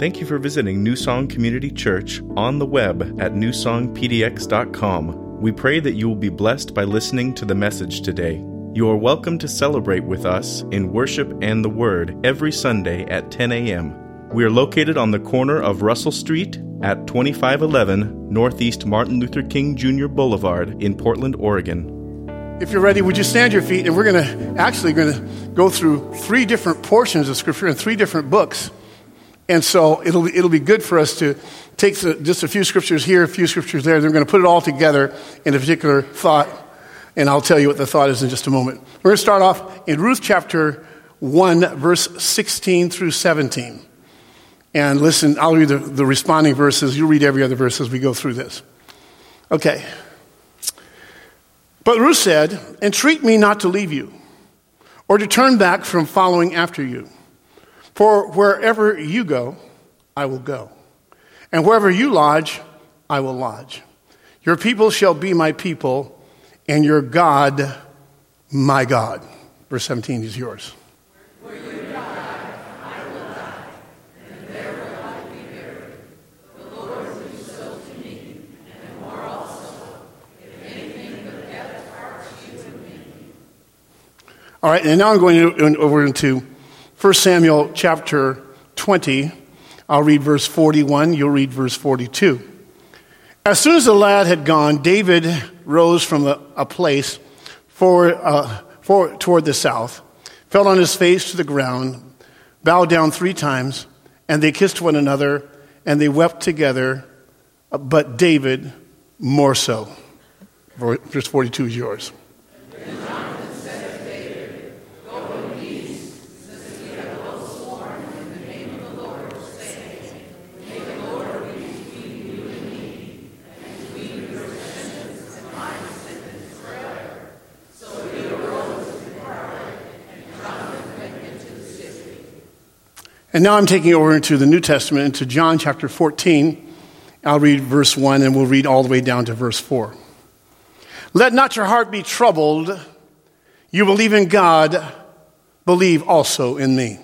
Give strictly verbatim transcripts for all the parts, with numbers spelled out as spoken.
Thank you for visiting New Song Community Church on the web at new song p d x dot com. We pray that you will be blessed by listening to the message today. You are welcome to celebrate with us in worship and the Word every Sunday at ten a.m. We are located on the corner of Russell Street at twenty-five eleven Northeast Martin Luther King Junior Boulevard in Portland, Oregon. If you're ready, would you stand to your feet? And we're going to actually going to go through three different portions of Scripture in three different books. And so it'll it'll be good for us to take the, just a few scriptures here, a few scriptures there. They're going to put it all together in a particular thought. And I'll tell you what the thought is in just a moment. We're going to start off in Ruth chapter one, verse sixteen through seventeen. And listen, I'll read the, the responding verses. You read every other verse as we go through this. Okay. But Ruth said, "Entreat me not to leave you, or to turn back from following after you. For wherever you go, I will go. And wherever you lodge, I will lodge. Your people shall be my people, and your God, my God." Verse seventeen is yours. Where you die, I will die, and there will I be buried. The Lord will do so to me, and more also, if anything but death parts you and me. All right, and now I'm going to, over into First Samuel chapter twenty. I'll read verse forty-one, you'll read verse forty-two. As soon as the lad had gone, David rose from a, a place forward, uh, forward, toward the south, fell on his face to the ground, bowed down three times, and they kissed one another, and they wept together, but David more so. Verse forty-two is yours. And now I'm taking over into the New Testament, into John chapter fourteen. I'll read verse one, and we'll read all the way down to verse four. "Let not your heart be troubled. You believe in God, believe also in me.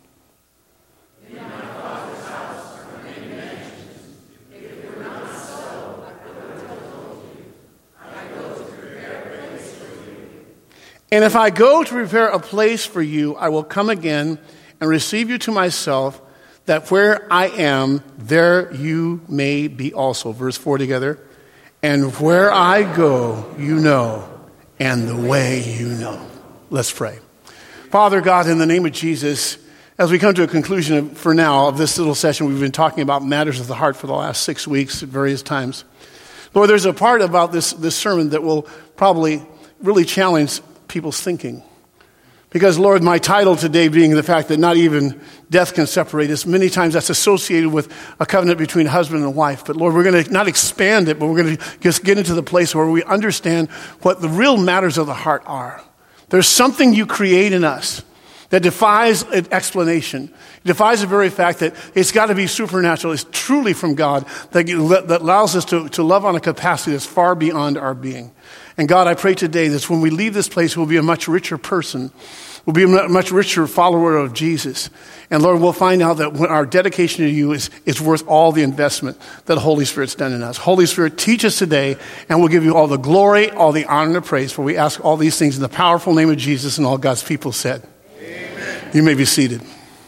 In my Father's house are many mansions. If it were not so, I would have told you. I go to prepare a place for you. And if I go to prepare a place for you, I will come again and receive you to myself, that where I am, there you may be also." Verse four together. "And where I go, you know, and the way you know." Let's pray. Father God, in the name of Jesus, as we come to a conclusion of, for now of this little session, we've been talking about matters of the heart for the last six weeks at various times. Lord, there's a part about this, this sermon that will probably really challenge people's thinking. Because, Lord, my title today being the fact that not even death can separate us, many times that's associated with a covenant between husband and wife. But, Lord, we're going to not expand it, but we're going to just get into the place where we understand what the real matters of the heart are. There's something you create in us that defies explanation. It defies the very fact that it's got to be supernatural. It's truly from God that, that allows us to, to love on a capacity that's far beyond our being. And God, I pray today that when we leave this place, we'll be a much richer person. We'll be a much richer follower of Jesus. And Lord, we'll find out that our dedication to you is, is worth all the investment that the Holy Spirit's done in us. Holy Spirit, teach us today, and we'll give you all the glory, all the honor, and the praise, for we ask all these things in the powerful name of Jesus, and all God's people said. Amen. You may be seated.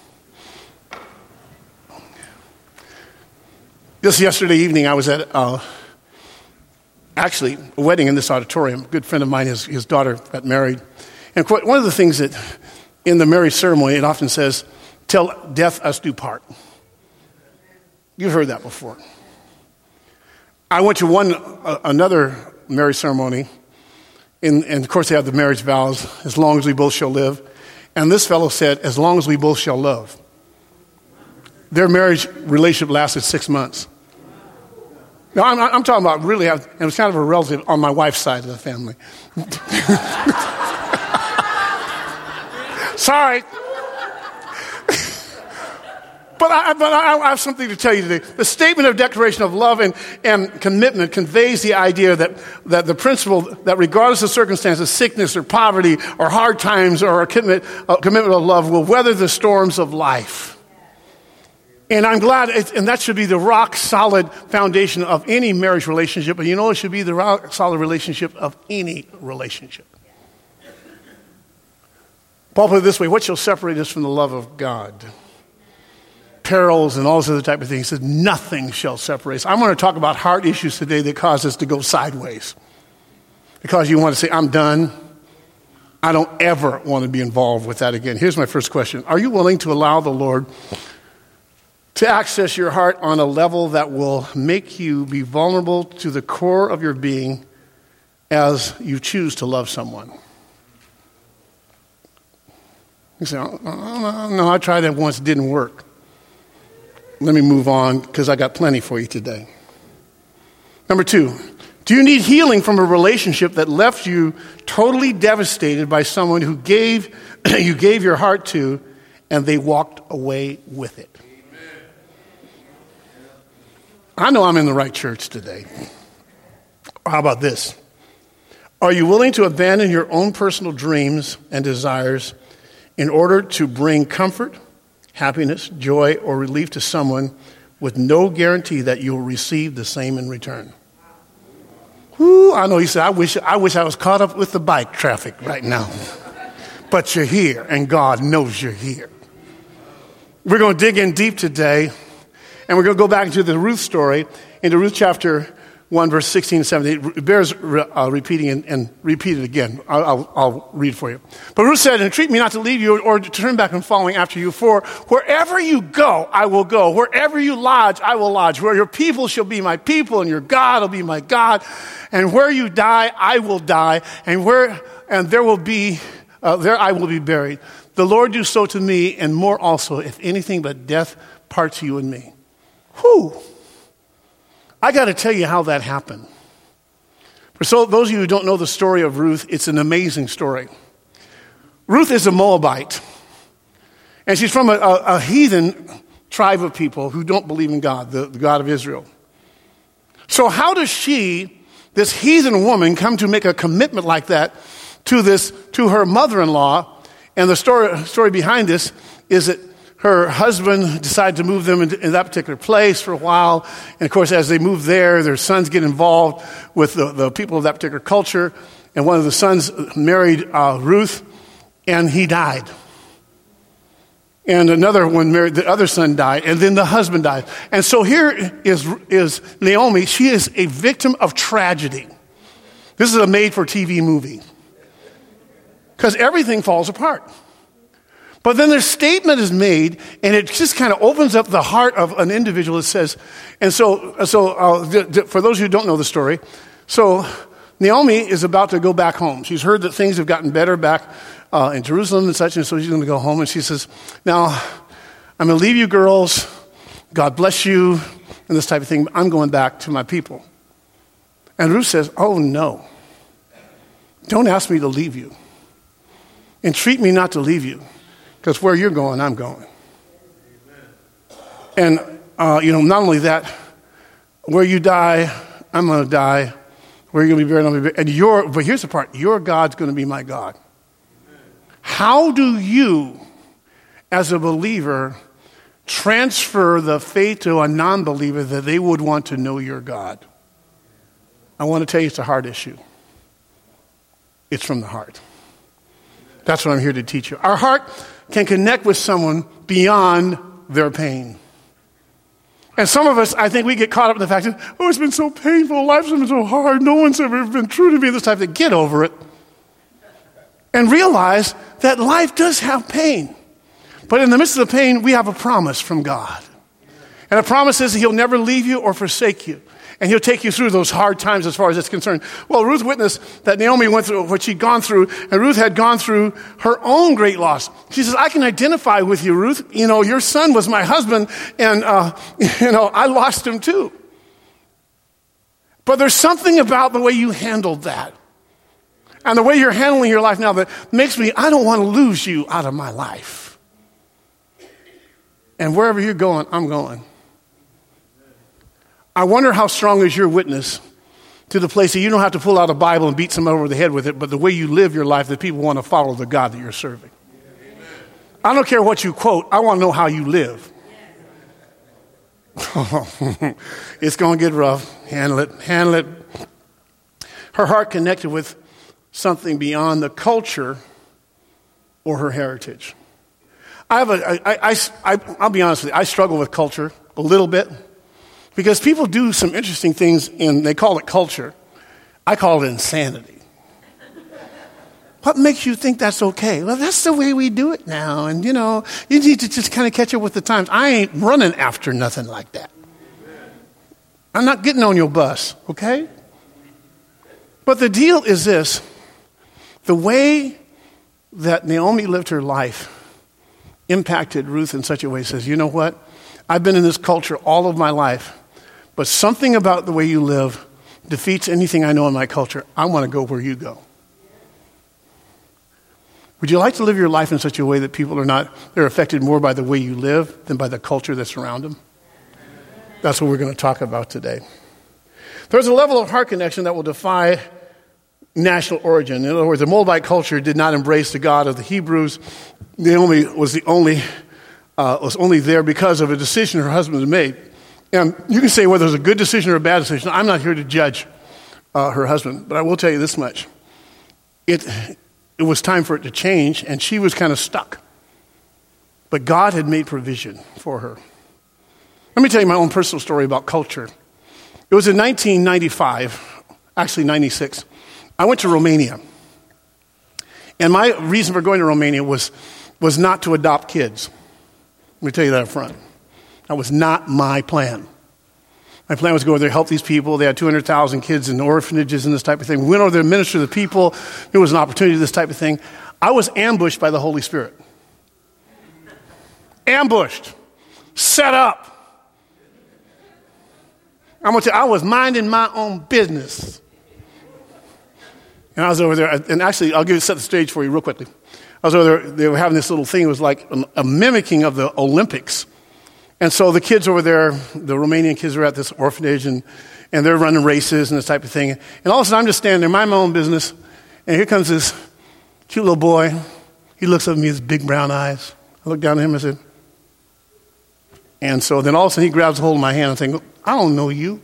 Just yesterday evening, I was at... Uh, Actually, a wedding in this auditorium. A good friend of mine, his, his daughter got married. And one of the things that in the marriage ceremony, it often says, "Till death us do part." You've heard that before. I went to one uh, another marriage ceremony, in, and of course they have the marriage vows, "As long as we both shall live." And this fellow said, "As long as we both shall love." Their marriage relationship lasted six months. No, I'm, I'm talking about really, and it was kind of a relative on my wife's side of the family. Sorry. But, I, but I, I have something to tell you today. The statement of declaration of love and, and commitment conveys the idea that, that the principle that regardless of circumstances, sickness or poverty or hard times or a commitment, a commitment of love will weather the storms of life. And I'm glad, it, and that should be the rock solid foundation of any marriage relationship. And you know, it should be the rock solid relationship of any relationship. Paul put it this way: what shall separate us from the love of God? Perils and all those other type of things. He said, nothing shall separate us. I'm going to talk about heart issues today that cause us to go sideways. Because you want to say, I'm done. I don't ever want to be involved with that again. Here's my first question. Are you willing to allow the Lord to access your heart on a level that will make you be vulnerable to the core of your being as you choose to love someone? You say, oh, no, no, I tried that once, it didn't work. Let me move on because I got plenty for you today. Number two, do you need healing from a relationship that left you totally devastated by someone who gave you gave your heart to and they walked away with it? I know I'm in the right church today. How about this? Are you willing to abandon your own personal dreams and desires in order to bring comfort, happiness, joy, or relief to someone with no guarantee that you will receive the same in return? Ooh, I know you said, I wish, I wish I was caught up with the bike traffic right now. But you're here, and God knows you're here. We're going to dig in deep today, and we're going to go back into the Ruth story, into Ruth chapter one, verse sixteen and seventeen. It bears uh, repeating and, and repeat it again. I'll, I'll, I'll read for you. But Ruth said, entreat me not to leave you or to turn back from following after you. For wherever you go, I will go. Wherever you lodge, I will lodge. Where your people shall be my people, and your God will be my God. And where you die, I will die. And where and there will be uh, there I will be buried. The Lord do so to me, and more also, if anything but death parts you and me. Whew. I got to tell you how that happened. For so those of you who don't know the story of Ruth, it's an amazing story. Ruth is a Moabite, and she's from a, a, a heathen tribe of people who don't believe in God, the, the God of Israel. So how does she, this heathen woman, come to make a commitment like that to this, to her mother-in-law? And the story, story behind this is that her husband decided to move them into in that particular place for a while. And of course, as they move there, their sons get involved with the, the people of that particular culture. And one of the sons married uh, Ruth, and he died. And another one married, the other son died, and then the husband died. And so here is, is Naomi. She is a victim of tragedy. This is a made-for-T V movie. Because everything falls apart. But then their statement is made, and it just kind of opens up the heart of an individual. It says, and so, so uh, for those who don't know the story, so Naomi is about to go back home. She's heard that things have gotten better back uh, in Jerusalem and such, and so she's going to go home. And she says, now, I'm going to leave you girls. God bless you, and this type of thing. I'm going back to my people. And Ruth says, oh, no. Don't ask me to leave you. Entreat me not to leave you. Because where you're going, I'm going. And, uh, you know, not only that, where you die, I'm going to die. Where you're going to be buried, I'm going to be buried. And your, but here's the part, your God's going to be my God. How do you, as a believer, transfer the faith to a non-believer that they would want to know your God? I want to tell you it's a heart issue. It's from the heart. That's what I'm here to teach you. Our heart can connect with someone beyond their pain. And some of us, I think we get caught up in the fact that, oh, it's been so painful, life's been so hard, no one's ever been true to me, this type of thing. Get over it. And realize that life does have pain. But in the midst of the pain, we have a promise from God. And the promise is that he'll never leave you or forsake you. And he'll take you through those hard times as far as it's concerned. Well, Ruth witnessed that Naomi went through what she'd gone through, and Ruth had gone through her own great loss. She says, I can identify with you, Ruth. You know, your son was my husband, and, uh, you know, I lost him too. But there's something about the way you handled that, and the way you're handling your life now that makes me, I don't want to lose you out of my life. And wherever you're going, I'm going. I wonder how strong is your witness to the place that you don't have to pull out a Bible and beat someone over the head with it, but the way you live your life, that people want to follow the God that you're serving. Amen. I don't care what you quote. I want to know how you live. It's going to get rough. Handle it. Handle it. Her heart connected with something beyond the culture or her heritage. I have a, I, I, I, I'll be honest with you, I struggle with culture a little bit because people do some interesting things and they call it culture. I call it insanity. What makes you think that's okay? Well, that's the way we do it now. And, you know, you need to just kind of catch up with the times. I ain't running after nothing like that. I'm not getting on your bus, okay? But the deal is this. The way that Naomi lived her life impacted Ruth in such a way, says, you know what? I've been in this culture all of my life, but something about the way you live defeats anything I know in my culture. I want to go where you go. Would you like to live your life in such a way that people are not, they're affected more by the way you live than by the culture that's around them? That's what we're going to talk about today. There's a level of heart connection that will defy national origin. In other words, the Moabite culture did not embrace the God of the Hebrews. Naomi was the only, uh, was only there because of a decision her husband had made. And you can say whether it was a good decision or a bad decision. I'm not here to judge uh, her husband, but I will tell you this much. It, it was time for it to change, and she was kind of stuck. But God had made provision for her. Let me tell you my own personal story about culture. It was in nineteen ninety-five, actually ninety-six. I went to Romania. And my reason for going to Romania was, was not to adopt kids. Let me tell you that up front. That was not my plan. My plan was to go over there, help these people. They had two hundred thousand kids in orphanages and this type of thing. We went over there to minister to the people. There was an opportunity to this type of thing. I was ambushed by the Holy Spirit. Ambushed. Set up. I'm gonna tell you, I was minding my own business. And I was over there, and actually, I'll give you set the stage for you real quickly. I was over there, they were having this little thing, it was like a, a mimicking of the Olympics. And so the kids over there, the Romanian kids were at this orphanage, and, and they're running races and this type of thing. And all of a sudden, I'm just standing there, mind my own business, and here comes this cute little boy. He looks up at me with his big brown eyes. I look down at him and I said, and so then all of a sudden, he grabs a hold of my hand and thinking, I don't know you.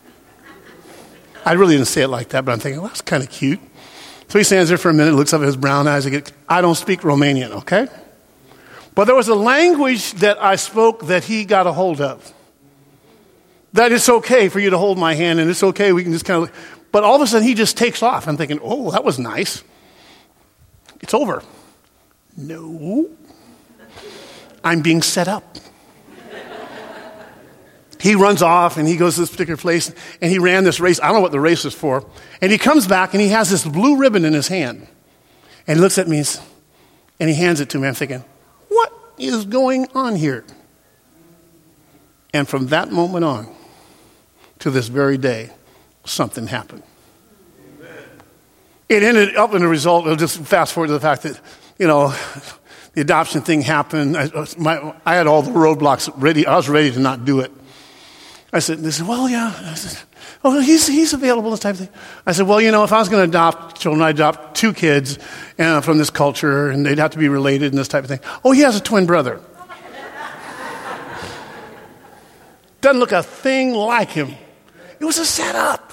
I really didn't say it like that, but I'm thinking, well, that's kind of cute. So he stands there for a minute, looks up at his brown eyes. I get, I don't speak Romanian, okay? But there was a language that I spoke that he got a hold of. That it's okay for you to hold my hand, and it's okay, we can just kind of, but all of a sudden he just takes off. I'm thinking, oh, that was nice. It's over. No. I'm being set up. He runs off and he goes to this particular place and he ran this race. I don't know what the race was for. And he comes back and he has this blue ribbon in his hand. And he looks at me and he hands it to me. I'm thinking, what is going on here? And from that moment on to this very day, something happened. Amen. It ended up in a result, I'll just fast forward to the fact that, you know, the adoption thing happened. I, my, I had all the roadblocks ready. I was ready to not do it. I said, they said, well, yeah. I said, oh, he's he's available, this type of thing. I said, well, you know, if I was going to adopt children, I'd adopt two kids uh, from this culture, and they'd have to be related and this type of thing. Oh, he has a twin brother. Doesn't look a thing like him. It was a setup.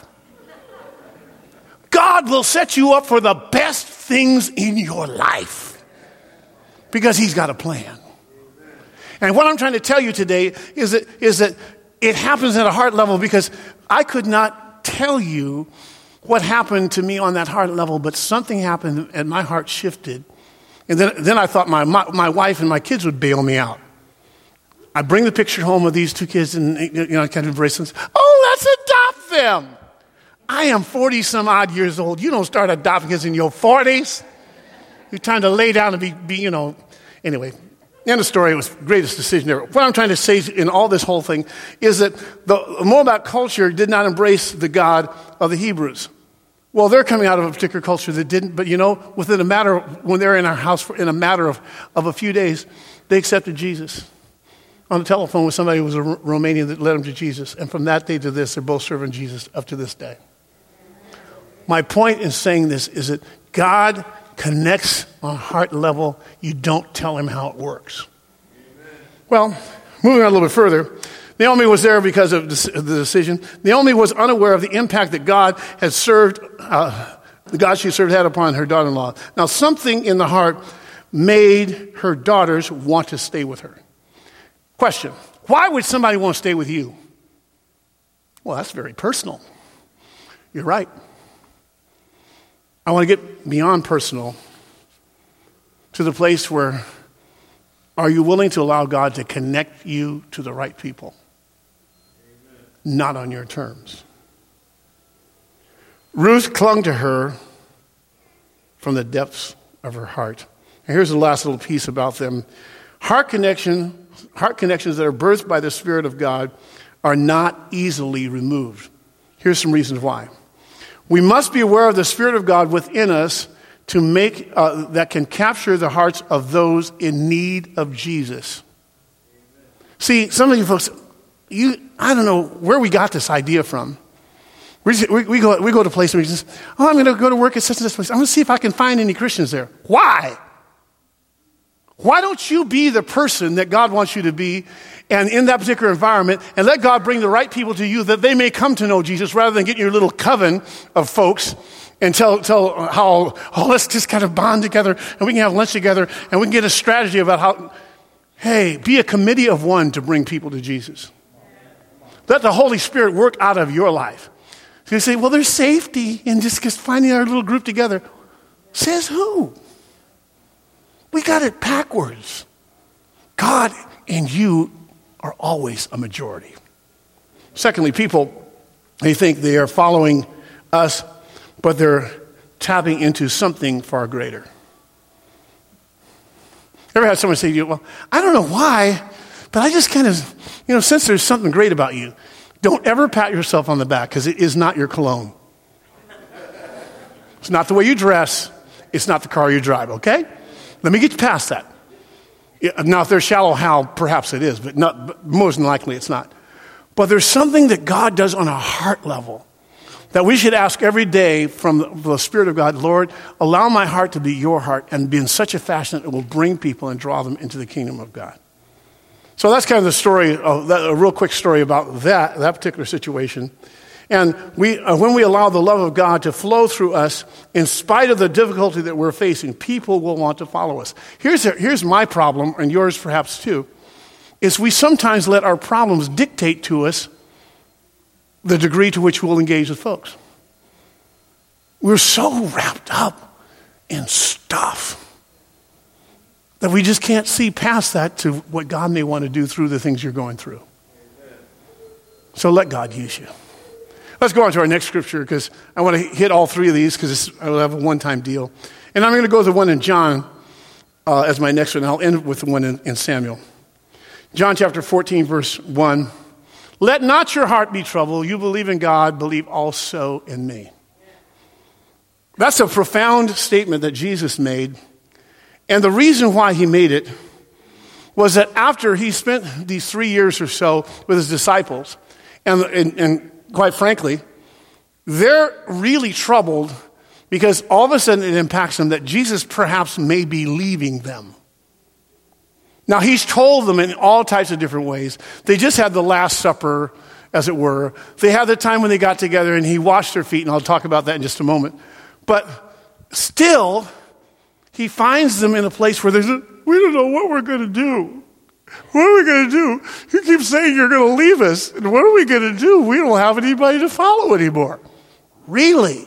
God will set you up for the best things in your life because he's got a plan. And what I'm trying to tell you today is that is that it happens at a heart level because I could not tell you what happened to me on that heart level, but something happened and my heart shifted. And then, then I thought my, my my wife and my kids would bail me out. I bring the picture home of these two kids and, you know, I kind of embrace them. Oh, let's adopt them. I am forty some odd years old. You don't start adopting kids in your forties. You're trying to lay down and be, be you know, anyway. End of story. It was the greatest decision ever. What I'm trying to say in all this whole thing is that the Moabite culture did not embrace the God of the Hebrews. Well, they're coming out of a particular culture that didn't, but you know, within a matter of, when they're in our house for, in a matter of, of a few days, they accepted Jesus. On the telephone with somebody who was a Romanian that led them to Jesus. And from that day to this, they're both serving Jesus up to this day. My point in saying this is that God connects on heart level. You don't tell him how it works. Amen. Well, moving on a little bit further, Naomi was there because of the decision. Naomi was unaware of the impact that God had served, uh, the God she served had upon her daughter-in-law. Now, something in the heart made her daughters want to stay with her. Question, why would somebody want to stay with you? Well, that's very personal. You're right. I want to get beyond personal to the place where are you willing to allow God to connect you to the right people? Amen. Not on your terms. Ruth clung to her from the depths of her heart. And here's the last little piece about them. Heart connection, heart connections that are birthed by the Spirit of God are not easily removed. Here's some reasons why. We must be aware of the Spirit of God within us to make uh, that can capture the hearts of those in need of Jesus. See, some of you folks, you I don't know where we got this idea from. We, just, we, we go we go to places and we just, oh, I'm going to go to work at such and such place. I'm going to see if I can find any Christians there. Why? Why don't you be the person that God wants you to be and in that particular environment and let God bring the right people to you that they may come to know Jesus rather than getting your little coven of folks and tell, tell how, oh, let's just kind of bond together and we can have lunch together and we can get a strategy about how, hey, be a committee of one to bring people to Jesus. Let the Holy Spirit work out of your life. So you say, well, there's safety in just, just finding our little group together. Says who? We got it backwards. God and you are always a majority. Secondly, people, they think they are following us, but they're tapping into something far greater. Ever had someone say to you, well, I don't know why, but I just kind of, you know, sense there's something great about you. Don't ever pat yourself on the back because it is not your cologne. It's not the way you dress. It's not the car you drive, okay? Let me get you past that. Now, if there's shallow how, perhaps it is, but, not, but most likely it's not. But there's something that God does on a heart level that we should ask every day from the, from the Spirit of God, Lord, allow my heart to be your heart and be in such a fashion that it will bring people and draw them into the kingdom of God. So that's kind of the story, of that, a real quick story about that, that particular situation. And we, uh, when we allow the love of God to flow through us, in spite of the difficulty that we're facing, people will want to follow us. Here's, a, here's my problem, and yours perhaps too, is we sometimes let our problems dictate to us the degree to which we'll engage with folks. We're so wrapped up in stuff that we just can't see past that to what God may want to do through the things you're going through. So let God use you. Let's go on to our next scripture because I want to hit all three of these because I will have a one-time deal. And I'm going to go to the one in John uh, as my next one. I'll end with the one in, in Samuel. John chapter fourteen, verse one. Let not your heart be troubled. You believe in God, believe also in me. That's a profound statement that Jesus made. And the reason why he made it was that after he spent these three years or so with his disciples, and, and, and quite frankly, they're really troubled because all of a sudden it impacts them that Jesus perhaps may be leaving them. Now, he's told them in all types of different ways. They just had the Last Supper, as it were. They had the time when they got together and he washed their feet, and I'll talk about that in just a moment. But still, he finds them in a place where there's a, we don't know what we're going to do. What are we going to do? You keep saying you're going to leave us. And what are we going to do? We don't have anybody to follow anymore. Really?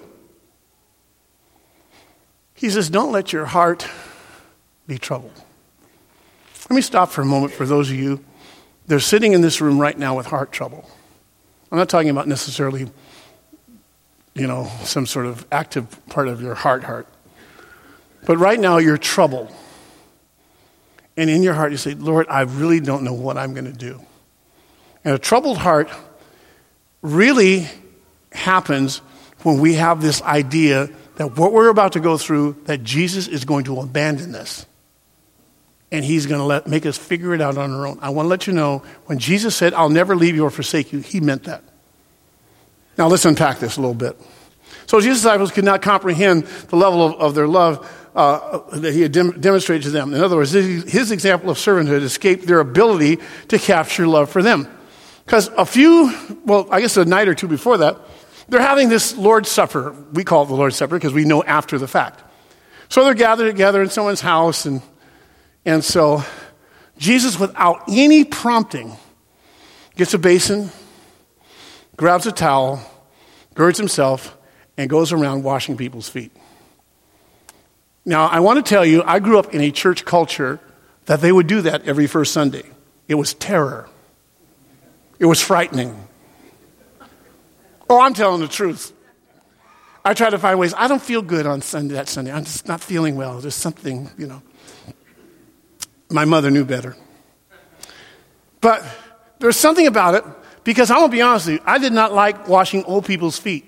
He says, don't let your heart be troubled. Let me stop for a moment for those of you that are sitting in this room right now with heart trouble. I'm not talking about necessarily, you know, some sort of active part of your heart heart. But right now you're troubled. And in your heart you say, Lord, I really don't know what I'm going to do. And a troubled heart really happens when we have this idea that what we're about to go through, that Jesus is going to abandon us. And he's going to let make us figure it out on our own. I want to let you know, when Jesus said, I'll never leave you or forsake you, he meant that. Now let's unpack this a little bit. So Jesus' disciples could not comprehend the level of, of their love uh, that he had dem- demonstrated to them. In other words, his, his example of servanthood escaped their ability to capture love for them. Because a few, well, I guess a night or two before that, they're having this Lord's Supper. We call it the Lord's Supper because we know after the fact. So they're gathered together in someone's house, and and so Jesus, without any prompting, gets a basin, grabs a towel, girds himself, and goes around washing people's feet. Now, I want to tell you, I grew up in a church culture that they would do that every first Sunday. It was terror. It was frightening. Oh, I'm telling the truth. I try to find ways. I don't feel good on Sunday, that Sunday. I'm just not feeling well. There's something, you know. My mother knew better. But there's something about it, because I'm going to be honest with you, I did not like washing old people's feet.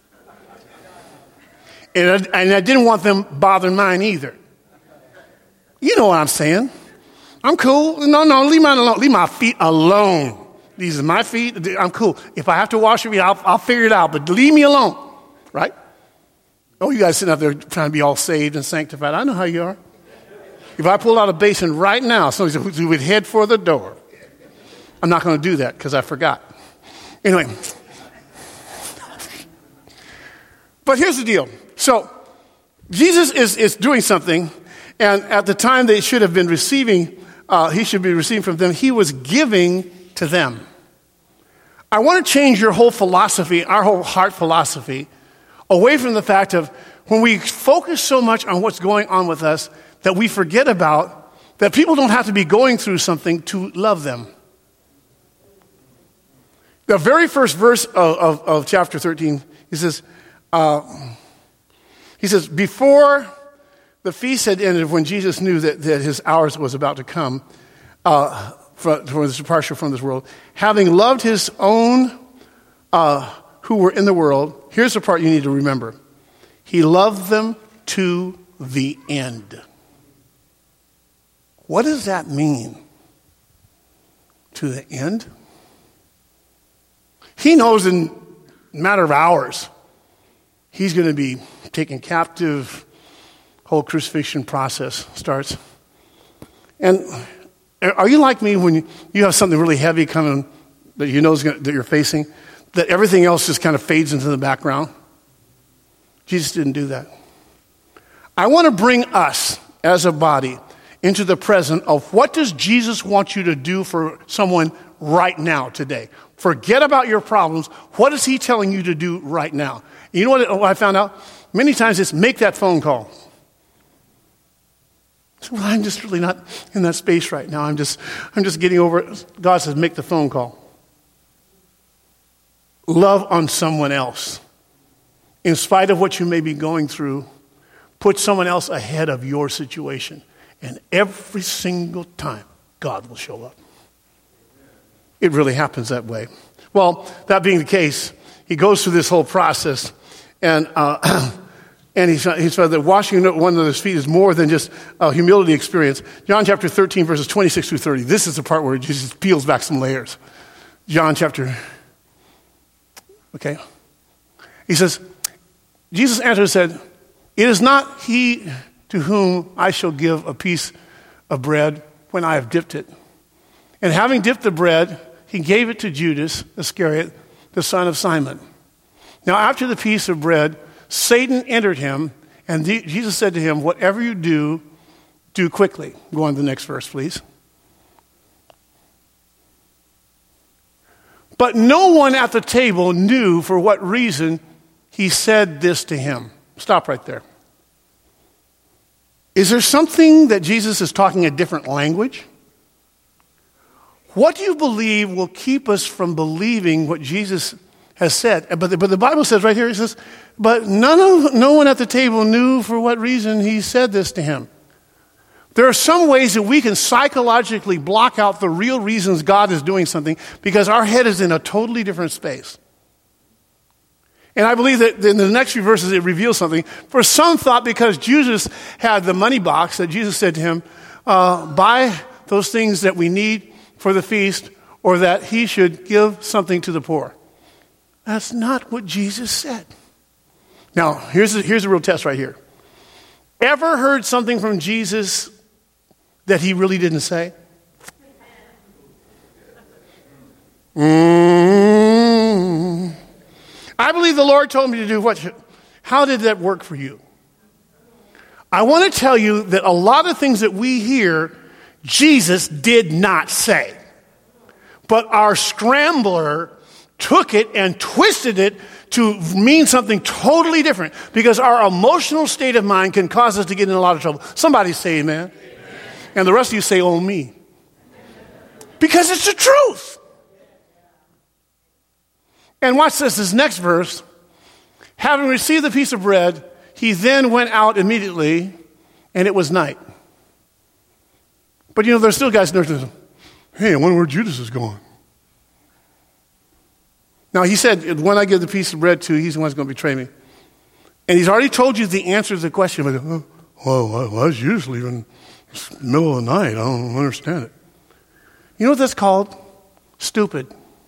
And I, and I didn't want them bothering mine either. You know what I'm saying. I'm cool. No, no, leave mine alone. Leave my feet alone. These are my feet. I'm cool. If I have to wash your feet, I'll, I'll figure it out. But leave me alone. Right? Oh, you guys sitting up there trying to be all saved and sanctified. I know how you are. If I pulled out a basin right now, somebody would head for the door. I'm not going to do that because I forgot. Anyway. But here's the deal. So Jesus is, is doing something, and at the time they should have been receiving, uh, he should be receiving from them, he was giving to them. I want to change your whole philosophy, our whole heart philosophy, away from the fact of when we focus so much on what's going on with us that we forget about that people don't have to be going through something to love them. The very first verse of, of, of chapter thirteen, he says, uh, he says, before the feast had ended, when Jesus knew that, that his hour was about to come, uh, for, for his departure from this world, having loved his own uh, who were in the world, here's the part you need to remember. He loved them to the end. What does that mean? To the end? He knows in a matter of hours, he's going to be taken captive. Whole crucifixion process starts. And are you like me when you, you have something really heavy coming that you know is gonna, that you're facing, that everything else just kind of fades into the background? Jesus didn't do that. I want to bring us as a body into the present of what does Jesus want you to do for someone right now, today. Forget about your problems. What is he telling you to do right now? You know what I found out? Many times it's make that phone call. So, well, I'm just really not in that space right now. I'm just, I'm just getting over it. God says, make the phone call. Love on someone else. In spite of what you may be going through, put someone else ahead of your situation. And every single time, God will show up. It really happens that way. Well, that being the case, he goes through this whole process, and uh, and he's, he's found that washing one another's feet is more than just a humility experience. John chapter thirteen, verses twenty-six through thirty. This is the part where Jesus peels back some layers. John chapter, okay. He says, Jesus answered and said, it is not he to whom I shall give a piece of bread when I have dipped it. And having dipped the bread, he gave it to Judas Iscariot, the son of Simon. Now after the piece of bread, Satan entered him, and Jesus said to him, whatever you do, do quickly. Go on to the next verse, please. But no one at the table knew for what reason he said this to him. Stop right there. Is there something that Jesus is talking a different language? What do you believe will keep us from believing what Jesus has said? But the, but the Bible says right here, it says, but none of, no one at the table knew for what reason he said this to him. There are some ways that we can psychologically block out the real reasons God is doing something because our head is in a totally different space. And I believe that in the next few verses it reveals something. For some thought because Jesus had the money box that Jesus said to him, uh, buy those things that we need for the feast, or that he should give something to the poor. That's not what Jesus said. Now, here's a, here's a real test right here. Ever heard something from Jesus that he really didn't say? Mm. I believe the Lord told me to do what? How did that work for you? I want to tell you that a lot of things that we hear, Jesus did not say. But our scrambler took it and twisted it to mean something totally different, because our emotional state of mind can cause us to get in a lot of trouble. Somebody say amen. Amen. And the rest of you say, oh, me. Because it's the truth. And watch this, this next verse. Having received the piece of bread, he then went out immediately, and it was night. But you know, there's still guys in there, hey, I wonder where Judas is going. Now, he said, when I give the piece of bread to, he's the one who's going to betray me. And he's already told you the answer to the question. But, oh, well, why is Judas leaving in the middle of the night? I don't understand it. You know what that's called? Stupid.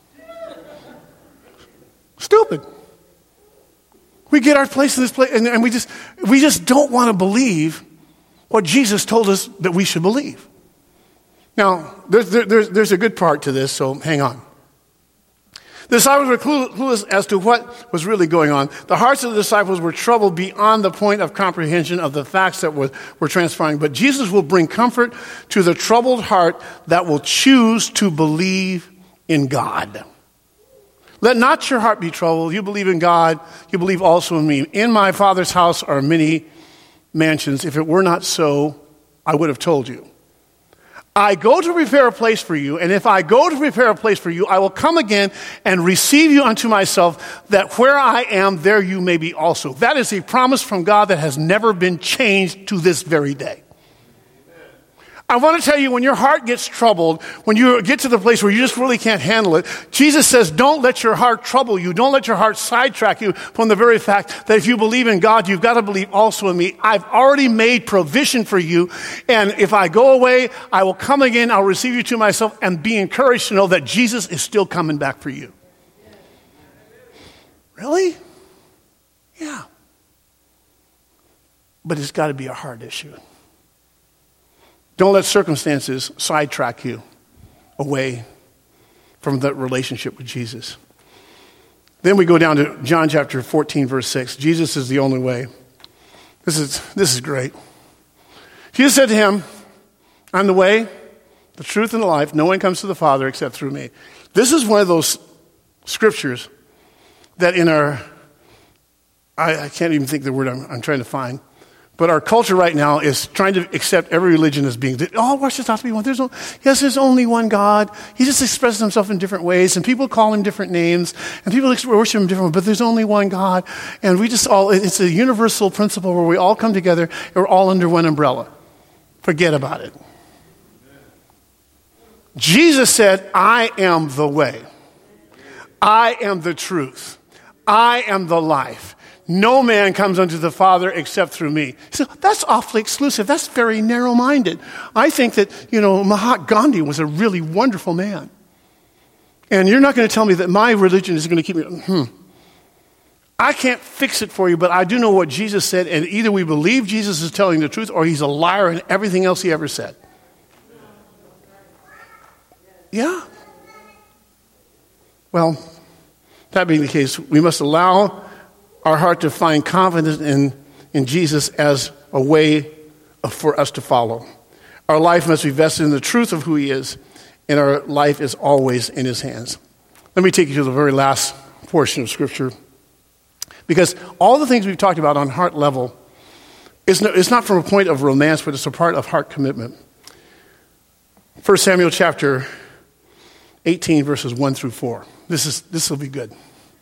Stupid. We get our place in this place, and, and we just we just don't want to believe what Jesus told us that we should believe. Now, there's, there, there's, there's a good part to this, so hang on. The disciples were clueless as to what was really going on. The hearts of the disciples were troubled beyond the point of comprehension of the facts that were, were transpiring. But Jesus will bring comfort to the troubled heart that will choose to believe in God. Let not your heart be troubled. You believe in God. You believe also in me. In my Father's house are many mansions. If it were not so, I would have told you. I go to prepare a place for you, and if I go to prepare a place for you, I will come again and receive you unto myself, that where I am, there you may be also. That is a promise from God that has never been changed to this very day. I want to tell you, when your heart gets troubled, when you get to the place where you just really can't handle it, Jesus says, don't let your heart trouble you. Don't let your heart sidetrack you from the very fact that if you believe in God, you've got to believe also in me. I've already made provision for you. And if I go away, I will come again. I'll receive you to myself, and be encouraged to know that Jesus is still coming back for you. Really? Yeah. But it's got to be a heart issue. Don't let circumstances sidetrack you away from that relationship with Jesus. Then we go down to John chapter fourteen, verse six. Jesus is the only way. This is, this is great. Jesus said to him, I'm the way, the truth, and the life. No one comes to the Father except through me. This is one of those scriptures that in our, I, I can't even think of the word I'm, I'm trying to find. But our culture right now is trying to accept every religion as being, oh, what's there to be one? There's no, yes, there's only one God. He just expresses himself in different ways, and people call him different names, and people worship him different, but there's only one God. And we just all, it's a universal principle where we all come together, and we're all under one umbrella. Forget about it. Jesus said, I am the way. I am the truth. I am the life. No man comes unto the Father except through me. So that's awfully exclusive. That's very narrow-minded. I think that, you know, Mahatma Gandhi was a really wonderful man. And you're not going to tell me that my religion is going to keep me, hmm. I can't fix it for you, but I do know what Jesus said, and either we believe Jesus is telling the truth or he's a liar in everything else he ever said. Yeah. Well, that being the case, we must allow our heart to find confidence in, in Jesus as a way for us to follow. Our life must be vested in the truth of who he is, and our life is always in his hands. Let me take you to the very last portion of Scripture, because all the things we've talked about on heart level, is no, it's not from a point of romance, but it's a part of heart commitment. First Samuel chapter eighteen, verses one through four. This is this will be good.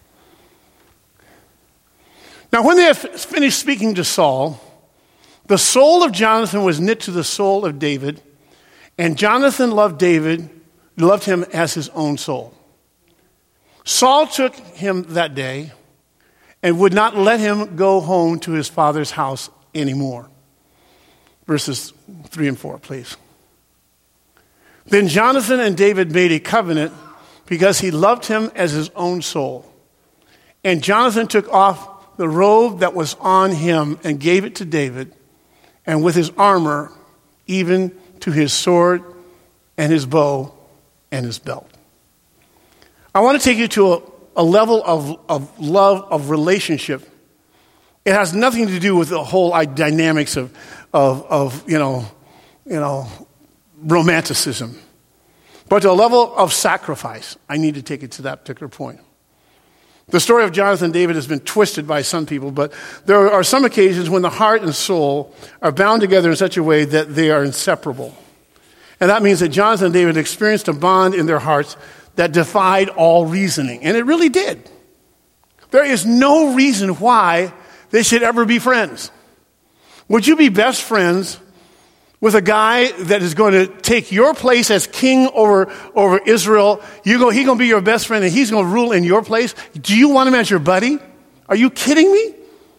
Now, when they had finished speaking to Saul, the soul of Jonathan was knit to the soul of David, and Jonathan loved David, loved him as his own soul. Saul took him that day and would not let him go home to his father's house anymore. Verses three and four, please. Then Jonathan and David made a covenant because he loved him as his own soul. And Jonathan took off the robe that was on him and gave it to David, and with his armor, even to his sword and his bow and his belt. I want to take you to a, a level of, of love, of relationship. It has nothing to do with the whole dynamics of, of, of you know, you know, romanticism. But to a level of sacrifice, I need to take it to that particular point. The story of Jonathan and David has been twisted by some people, but there are some occasions when the heart and soul are bound together in such a way that they are inseparable. And that means that Jonathan and David experienced a bond in their hearts that defied all reasoning. And it really did. There is no reason why they should ever be friends. Would you be best friends with a guy that is going to take your place as king over, over Israel? You go, he's going to be your best friend and he's going to rule in your place. Do you want him as your buddy? Are you kidding me?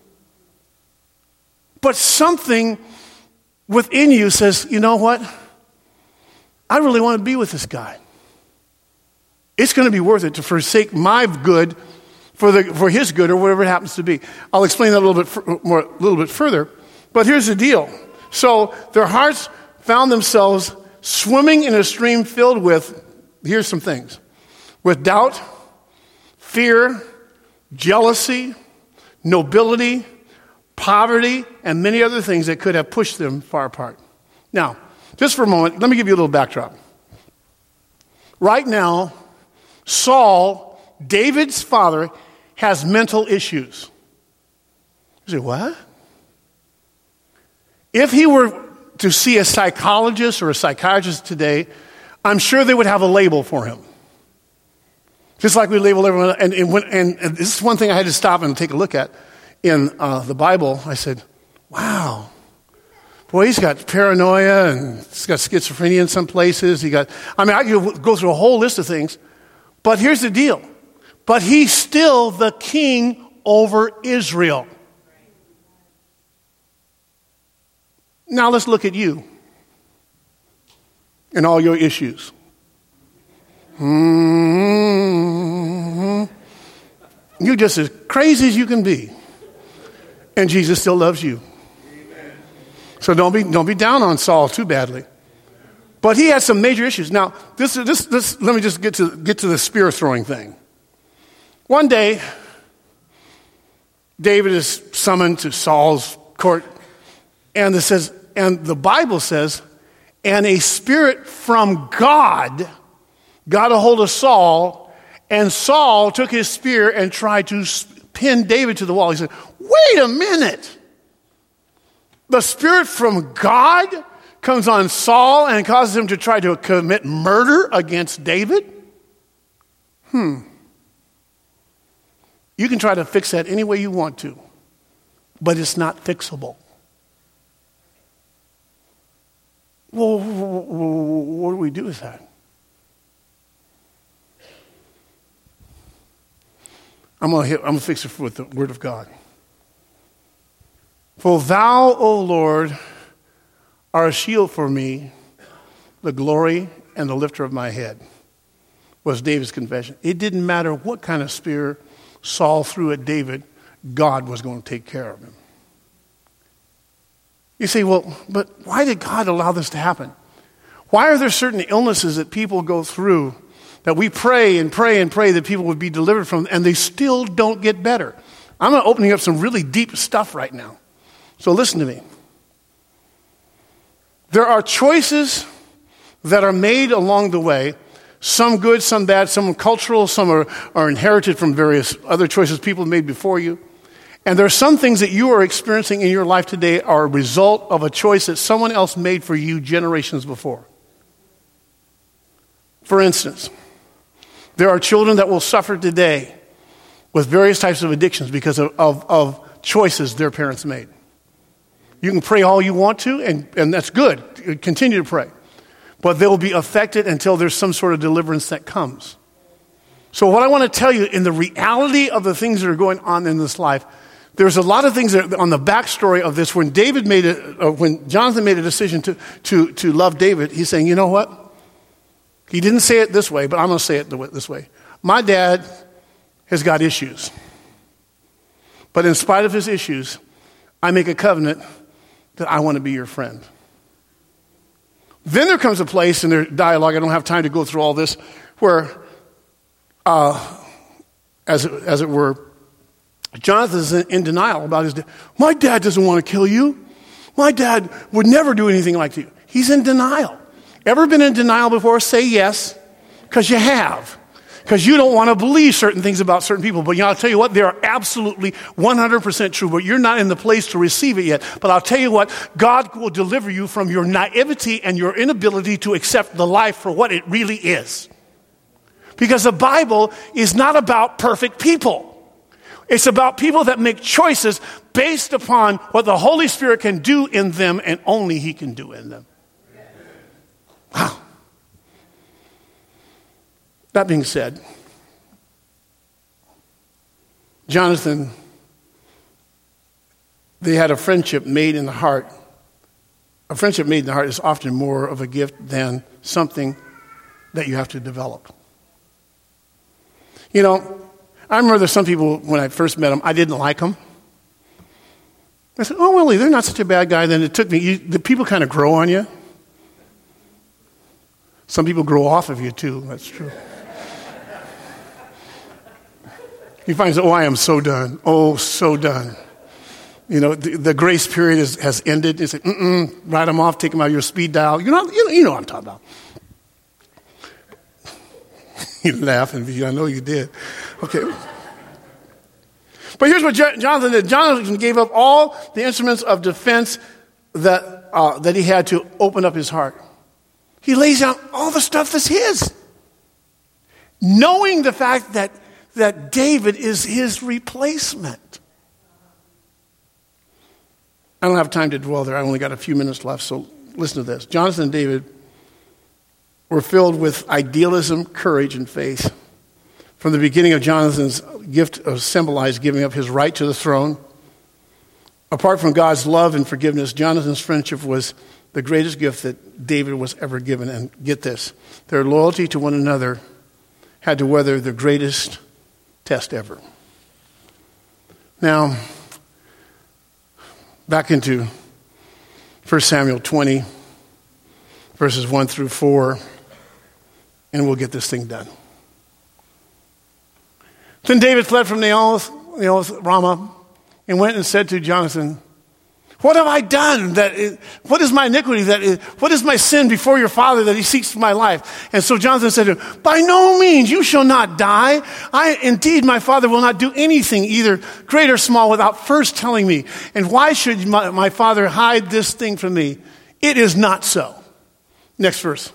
But something within you says, you know what? I really want to be with this guy. It's going to be worth it to forsake my good for the for his good or whatever it happens to be. I'll explain that a little bit more, a little bit further. But here's the deal. So their hearts found themselves swimming in a stream filled with, here's some things, with doubt, fear, jealousy, nobility, poverty, and many other things that could have pushed them far apart. Now, just for a moment, let me give you a little backdrop. Right now, Saul, David's father, has mental issues. You say, what? If he were to see a psychologist or a psychiatrist today, I'm sure they would have a label for him. Just like we label everyone. And, and, when, and, and this is one thing I had to stop and take a look at in uh, the Bible. I said, wow. Boy, he's got paranoia and he's got schizophrenia in some places. He got, I mean, I could go through a whole list of things. But here's the deal. But he's still the king over Israel. Now let's look at you and all your issues. Mm-hmm. You're just as crazy as you can be. And Jesus still loves you. Amen. So don't be don't be down on Saul too badly. But he had some major issues. Now, this this this let me just get to get to the spear throwing thing. One day, David is summoned to Saul's court, and it says, and the Bible says, and a spirit from God got a hold of Saul, and Saul took his spear and tried to pin David to the wall. He said, wait a minute. The spirit from God comes on Saul and causes him to try to commit murder against David? Hmm. You can try to fix that any way you want to, but it's not fixable. Well, what do we do with that? I'm going to hit, I'm going to fix it with the word of God. For thou, O Lord, art a shield for me, the glory and the lifter of my head, was David's confession. It didn't matter what kind of spear Saul threw at David, God was going to take care of him. You say, well, but why did God allow this to happen? Why are there certain illnesses that people go through that we pray and pray and pray that people would be delivered from, and they still don't get better? I'm opening up some really deep stuff right now. So listen to me. There are choices that are made along the way, some good, some bad, some cultural, some are, are inherited from various other choices people have made before you. And there are some things that you are experiencing in your life today are a result of a choice that someone else made for you generations before. For instance, there are children that will suffer today with various types of addictions because of, of, of choices their parents made. You can pray all you want to, and, and that's good. Continue to pray. But they will be affected until there's some sort of deliverance that comes. So what I want to tell you, in the reality of the things that are going on in this life, there's a lot of things that are on the backstory of this. When David made a, uh, when Jonathan made a decision to, to, to love David, he's saying, you know what? He didn't say it this way, but I'm going to say it this way. My dad has got issues. But in spite of his issues, I make a covenant that I want to be your friend. Then there comes a place in their dialogue, I don't have time to go through all this, where uh, as, it, as it were, Jonathan's in, in denial about his dad. My dad doesn't want to kill you. My dad would never do anything like you. He's in denial. Ever been in denial before? Say yes, because you have. Because you don't want to believe certain things about certain people. But you know, I'll tell you what, they are absolutely one hundred percent true. But you're not in the place to receive it yet. But I'll tell you what, God will deliver you from your naivety and your inability to accept the life for what it really is. Because the Bible is not about perfect people. It's about people that make choices based upon what the Holy Spirit can do in them and only He can do in them. Wow. That being said, Jonathan, they had a friendship made in the heart. A friendship made in the heart is often more of a gift than something that you have to develop. You know, I remember there's some people, when I first met them, I didn't like them. I said, oh, really, they're not such a bad guy. Then it took me, you, the people kind of grow on you. Some people grow off of you, too. That's true. He finds out, oh, I am so done. Oh, so done. You know, the, the grace period is, has ended. You say, mm-mm, write them off, take them out of your speed dial. You know, you know, you know what I'm talking about. You laughing, but I know you did. Okay. But here's what Jonathan did. Jonathan gave up all the instruments of defense that uh, that he had to open up his heart. He lays out all the stuff that's his, knowing the fact that that David is his replacement. I don't have time to dwell there. I only got a few minutes left, so listen to this. Jonathan and David were filled with idealism, courage, and faith. From the beginning of Jonathan's gift of symbolized giving up his right to the throne, apart from God's love and forgiveness, Jonathan's friendship was the greatest gift that David was ever given. And get this, their loyalty to one another had to weather the greatest test ever. Now, back into First Samuel twenty, verses one through four, and we'll get this thing done. Then David fled from Naioth, Naioth, Ramah, and went and said to Jonathan, what have I done? That is, what is my iniquity? That is, what is my sin before your father that he seeks my life? And so Jonathan said to him, by no means, you shall not die. I, indeed, my father will not do anything, either great or small, without first telling me. And why should my, my father hide this thing from me? It is not so. Next verse.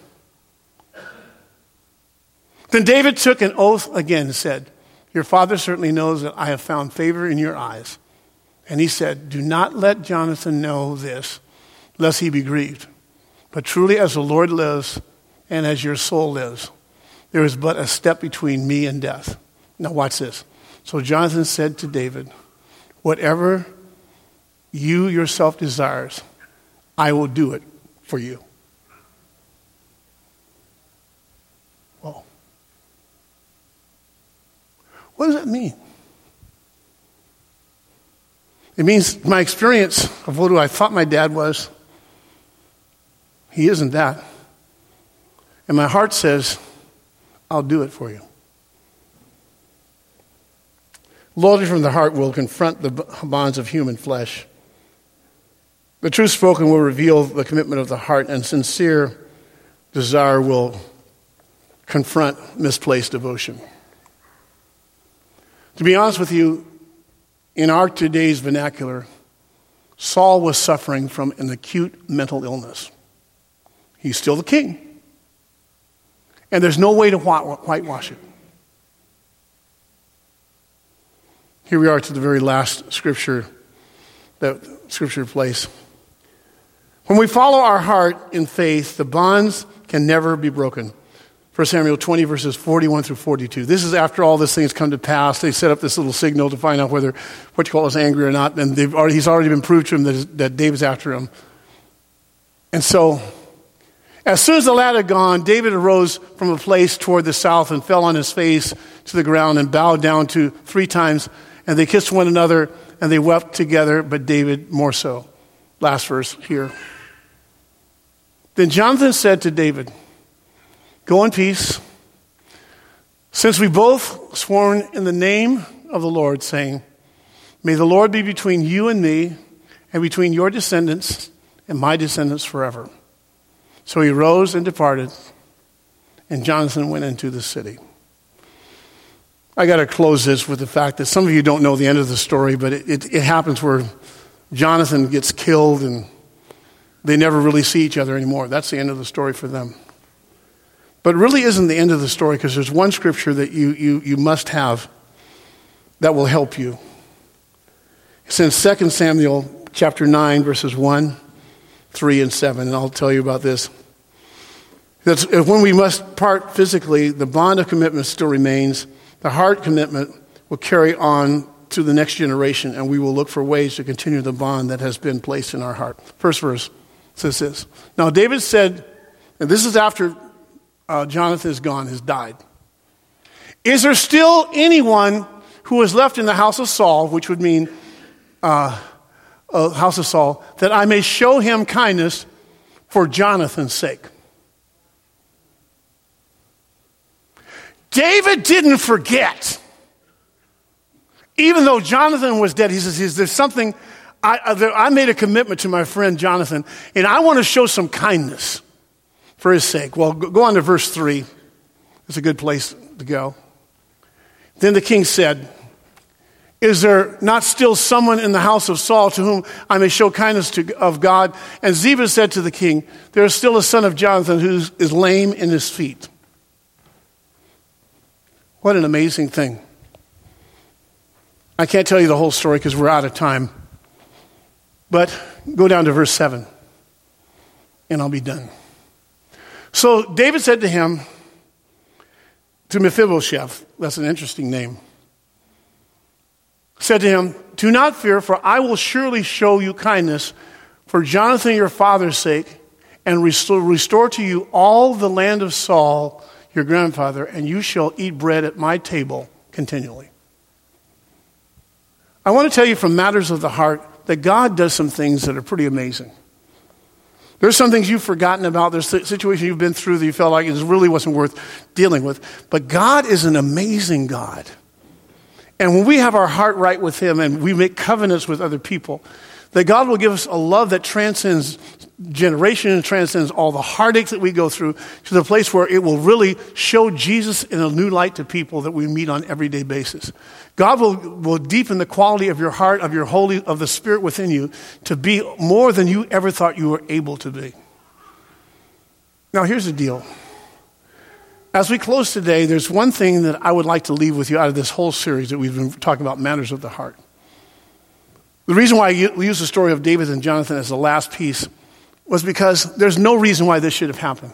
Then David took an oath again and said, your father certainly knows that I have found favor in your eyes. And he said, do not let Jonathan know this, lest he be grieved. But truly as the Lord lives and as your soul lives, there is but a step between me and death. Now watch this. So Jonathan said to David, whatever you yourself desires, I will do it for you. Whoa. What does that mean? It means my experience of what I thought my dad was, he isn't that. And my heart says, I'll do it for you. Loyalty from the heart will confront the bonds of human flesh. The truth spoken will reveal the commitment of the heart, and sincere desire will confront misplaced devotion. To be honest with you, in our today's vernacular, Saul was suffering from an acute mental illness. He's still the king. And there's no way to whitewash it. Here we are to the very last scripture, that scripture place. When we follow our heart in faith, the bonds can never be broken. First Samuel twenty, verses forty-one through forty-two. This is after all this thing has come to pass. They set up this little signal to find out whether what you call is angry or not. And they've already, he's already been proved to him that, that David's after him. And so, as soon as the lad had gone, David arose from a place toward the south and fell on his face to the ground and bowed down to three times. And they kissed one another and they wept together, but David more so. Last verse here. Then Jonathan said to David, go in peace. Since we both sworn in the name of the Lord, saying, may the Lord be between you and me, and between your descendants and my descendants forever. So he rose and departed, and Jonathan went into the city. I got to close this with the fact that some of you don't know the end of the story, but it, it, it happens where Jonathan gets killed and they never really see each other anymore. That's the end of the story for them. But it really isn't the end of the story, because there's one scripture that you, you, you must have that will help you. It's in Second Samuel chapter nine, verses one, three, and seven, and I'll tell you about this. That's when we must part physically, the bond of commitment still remains. The heart commitment will carry on to the next generation, and we will look for ways to continue the bond that has been placed in our heart. First verse says this. Now David said, and this is after uh, Jonathan is gone, has died. Is there still anyone who is left in the house of Saul, which would mean uh, uh, house of Saul, that I may show him kindness for Jonathan's sake? David didn't forget. Even though Jonathan was dead, he says, there's something, I, I made a commitment to my friend Jonathan, and I want to show some kindness for his sake. Well, go on to verse three. It's a good place to go. Then the king said, is there not still someone in the house of Saul to whom I may show kindness to, of God? And Ziba said to the king, there is still a son of Jonathan who is lame in his feet. What an amazing thing. I can't tell you the whole story because we're out of time. But go down to verse seven, and I'll be done. So David said to him, to Mephibosheth, that's an interesting name, said to him, do not fear, for I will surely show you kindness for Jonathan your father's sake, and restore, restore to you all the land of Saul your grandfather, and you shall eat bread at my table continually. I want to tell you from matters of the heart that God does some things that are pretty amazing. There's some things you've forgotten about. There's situations you've been through that you felt like it really wasn't worth dealing with. But God is an amazing God. And when we have our heart right with him and we make covenants with other people, that God will give us a love that transcends generation and transcends all the heartaches that we go through, to the place where it will really show Jesus in a new light to people that we meet on an everyday basis. God will, will deepen the quality of your heart, of your holy, of the Spirit within you, to be more than you ever thought you were able to be. Now here's the deal. As we close today, there's one thing that I would like to leave with you out of this whole series that we've been talking about, matters of the heart. The reason why I use the story of David and Jonathan as the last piece was because there's no reason why this should have happened.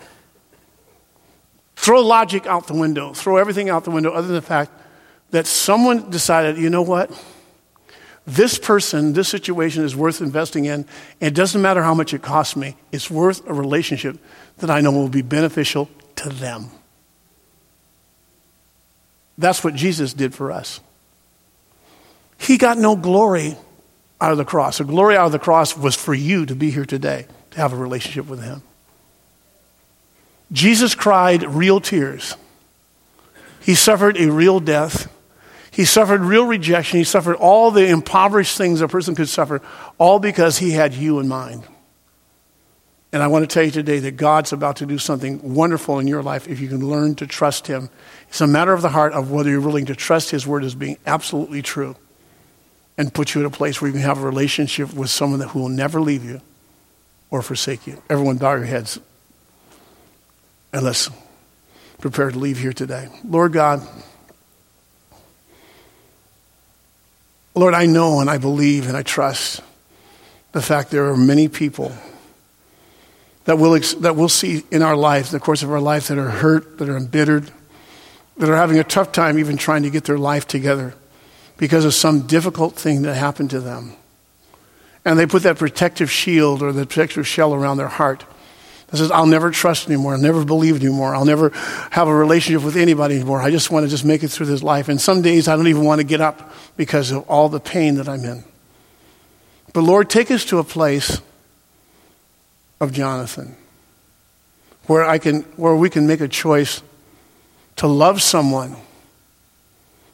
Throw logic out the window. Throw everything out the window other than the fact that someone decided, you know what? This person, this situation is worth investing in. And it doesn't matter how much it costs me. It's worth a relationship that I know will be beneficial to them. That's what Jesus did for us. He got no glory out of the cross. The glory out of the cross was for you to be here today, to have a relationship with him. Jesus cried real tears. He suffered a real death. He suffered real rejection. He suffered all the impoverished things a person could suffer, all because he had you in mind. And I want to tell you today that God's about to do something wonderful in your life if you can learn to trust him. It's a matter of the heart of whether you're willing to trust his word as being absolutely true, and put you in a place where you can have a relationship with someone that who will never leave you or forsake you. Everyone bow your heads. And let's prepare to leave here today. Lord God, Lord, I know and I believe and I trust the fact there are many people that we'll, that we'll see in our life, in the course of our life, that are hurt, that are embittered, that are having a tough time even trying to get their life together because of some difficult thing that happened to them. And they put that protective shield or the protective shell around their heart that says, I'll never trust anymore, I'll never believe anymore, I'll never have a relationship with anybody anymore. I just want to just make it through this life. And some days I don't even want to get up because of all the pain that I'm in. But Lord, take us to a place of Jonathan where I can, where we can make a choice to love someone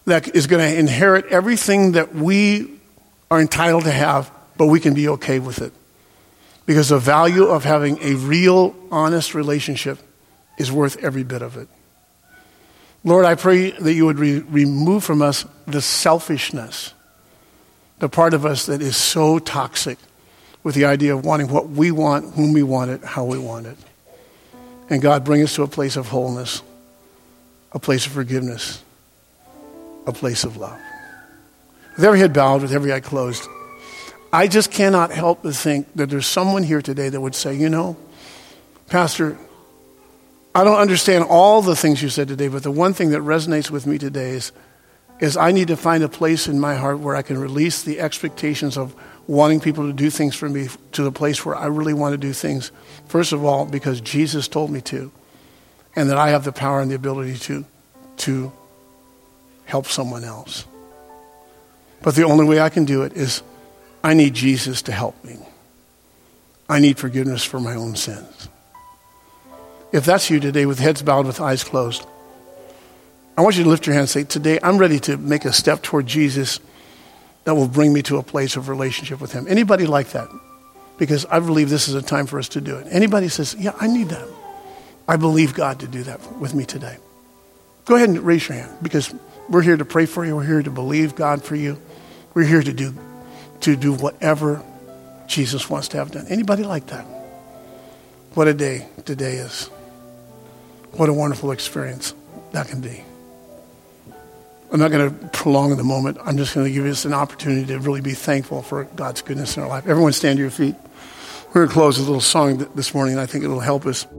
that is going to inherit everything that we are entitled to have, but we can be okay with it. Because the value of having a real, honest relationship is worth every bit of it. Lord, I pray that you would re- remove from us the selfishness, the part of us that is so toxic with the idea of wanting what we want, whom we want it, how we want it. And God, bring us to a place of wholeness, a place of forgiveness, a place of love. With every head bowed, with every eye closed, I just cannot help but think that there's someone here today that would say, you know, Pastor, I don't understand all the things you said today, but the one thing that resonates with me today is, is I need to find a place in my heart where I can release the expectations of wanting people to do things for me to the place where I really want to do things, first of all, because Jesus told me to, and that I have the power and the ability to, to help someone else. But the only way I can do it is I need Jesus to help me. I need forgiveness for my own sins. If that's you today with heads bowed, with eyes closed, I want you to lift your hand and say, today I'm ready to make a step toward Jesus that will bring me to a place of relationship with him. Anybody like that? Because I believe this is a time for us to do it. Anybody says, yeah, I need that. I believe God to do that with me today. Go ahead and raise your hand, because we're here to pray for you. We're here to believe God for you. We're here to do to do whatever Jesus wants to have done. Anybody like that? What a day today is. What a wonderful experience that can be. I'm not going to prolong the moment. I'm just going to give us an opportunity to really be thankful for God's goodness in our life. Everyone stand to your feet. We're going to close with a little song this morning, and I think it will help us.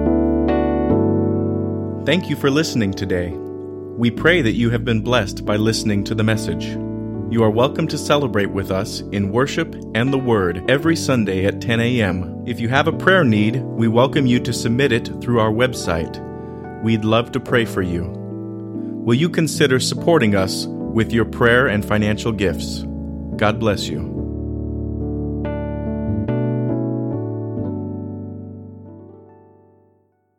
Thank you for listening today. We pray that you have been blessed by listening to the message. You are welcome to celebrate with us in worship and the Word every Sunday at ten a.m. If you have a prayer need, we welcome you to submit it through our website. We'd love to pray for you. Will you consider supporting us with your prayer and financial gifts? God bless you.